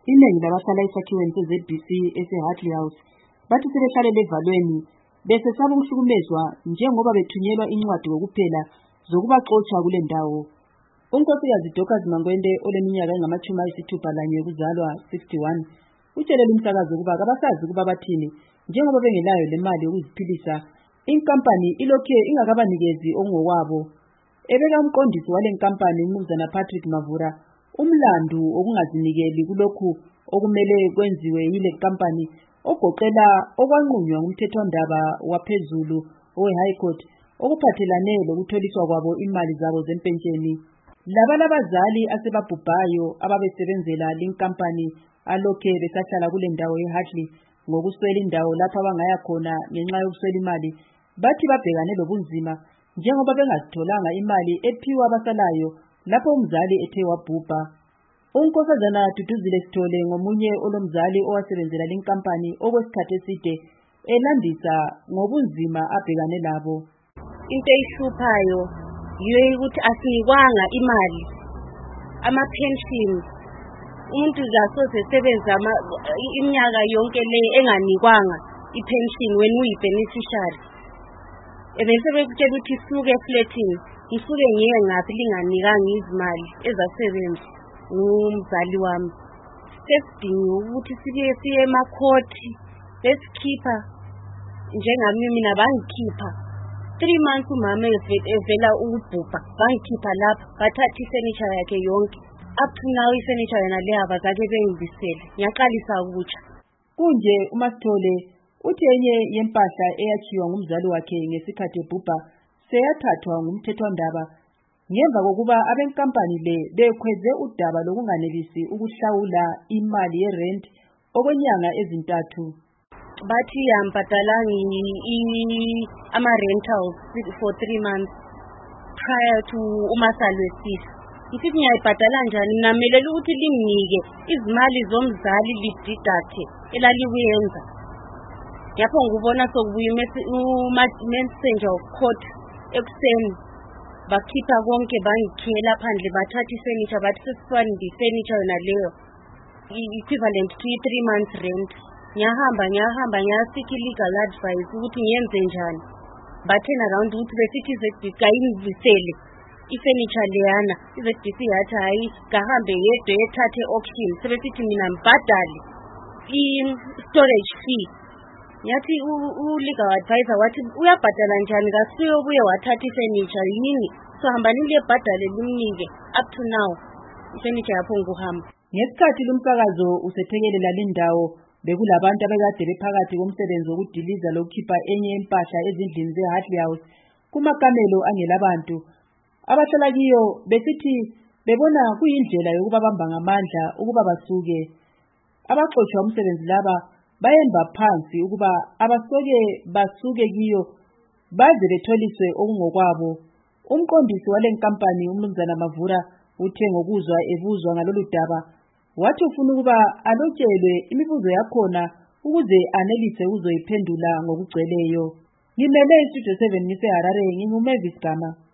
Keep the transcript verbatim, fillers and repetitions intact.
Iningi labahlala esakhiweni se-Z B C ese-Hartley House bathi sebehlalele evalweni besesaba ukuhlukumezwa njengoba bethunyelwa incwadi kokuphela zokubaxotsha kule ndawo. Unkosikazi Dorcas Mangwende oleminyaka engamashumi ayisithupha lanye yokuzalwa sixty-one utshelele umsakazo ukuba kabasazi ukuba bathini njengoba bengelayo le mali yokuziphilisa. Inkampani ilokhe ingakabanikezi okungokwabo. Ebeka umqondisi wale nkampani uMnumzana Patrick Mavura umlandu okungazinikeli kulokhu okumele kwenziwe yile nkampani ogoqela okwanqunywa ngumthethwandaba waphezulu owe-High Court okuphathelane lokutholiswa kwabo imali zabo zempentsheni. Laba labazali asebabhubhayo ababesebenzela linkampani alokhe besahlala kule ndawo ye-Hartley ngokuswela indawo lapho abangaya khona ngenxa yokuswela imali bathi babhekane lobunzima njengoba bengazitholanga imali ephiwa abasalayo lapho umzali ethe wabhubha. Unkosazana Duduzile Sithole ngomunye olomzali owasebenzela linkampani okwesikhathi eside elandisa ngobunzima abhekane labo. Into eyihluphayo yiyo ukuthi asinikwanga imali ama-pension. Umuntu zasoze sebenza iminyaka yonke le enganikwanga i-pension when uyi-beneficiary. Ebese bekutshela ukuthi suke efletini, ngisuke ngiye ngaphi linganikanga izimali ezasebenza ngumzali wami. Sesidinga ukuthi sibuye siye emakhoti besikhipha njengami mina bangikhipha three months umama evela ukubhubha bangikhipha lapha bathatha ifurniture yakhe yonke. Up to now ifurniture yona le abazake bengibisele ngiyaqalisa ukutsha. Kunje uMasithole uthi enye yempahla eyakhiwa ngumzali wakhe ngesikhathi ebhubha seyathathwa ngumthethwandaba ngemva kokuba abenkampani le bekhweze udaba lokunganelisi ukuhlawula imali ye-rent okwenyanga ezintathu. Bathi yambhadalangi ama-rentals for three months prior to umasalwe sisi. Ngithi ngiyayibhadala njani? Namelela ukuthi linginike izimali zomzali lididathe elalibuyenza. Yapho ngubona sokubuya messenger of court ekuseni bakhipha konke bangikhela phandle bathatha ifurniture bathi sesifani ifurniture yona leyo equivalent to three months rent. Ngiyahamba ngiyahamba ngiyasika legal advice ukuthi ngiyenze njani. Bathena around ukuthi besithi Z B C ayingisele ifurniture leyana. I-Z B C yathi hayi kahambe yedwa ethathe auction. Sebesithi mina mbhadale i-storage fee. Yathi u-legal advisor wathi uyabhadala njani kasuye obuye wathatha ifurniture yini so hamba nile bhadale limnike. Up to now ifurniture yapho nguhamba. Ngesikhathi lumsakazo usethekelela lindawo bekulabantu abekade bephakathi komsebenzi wokudiliza lokukhipha enye impahla ezindlini ze-Hartley House kumakamelo angelabantu abahlala kiyo besithi bebona kuyindlela yokuba bamba ngamandla ukuba basuke. Abaxoshwa umsebenzi laba bayemba phansi ukuba abasoke basuke kiyo baze betholiswe okungokwabo. Umqondisi wale nkampani uMnumzana Mavura uthe ngokuzwa ebuzwa ngalolu daba wathi ufuna ukuba alotshelwe imibuzo yakhona ukuze anelise uzoyiphendula ngokugcweleyo. Ngimele iStudio seven ngise Harare, nginguMavis Gama.